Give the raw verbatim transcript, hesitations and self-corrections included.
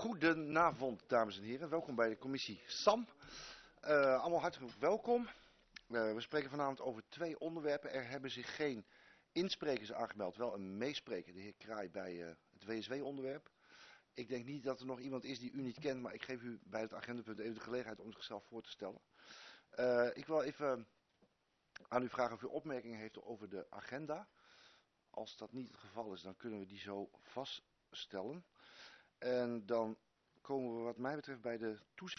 Goedenavond, dames en heren. Welkom bij de commissie S A M. Uh, allemaal hartelijk welkom. Uh, we spreken vanavond over twee onderwerpen. Er hebben zich geen insprekers aangemeld, wel een meespreker, de heer Kraai, bij uh, het W S W-onderwerp. Ik denk niet dat er nog iemand is die u niet kent, maar ik geef u bij het agendapunt even de gelegenheid om zichzelf voor te stellen. Uh, ik wil even aan u vragen of u opmerkingen heeft over de agenda. Als dat niet het geval is, dan kunnen we die zo vaststellen. En dan komen we wat mij betreft bij de toezicht.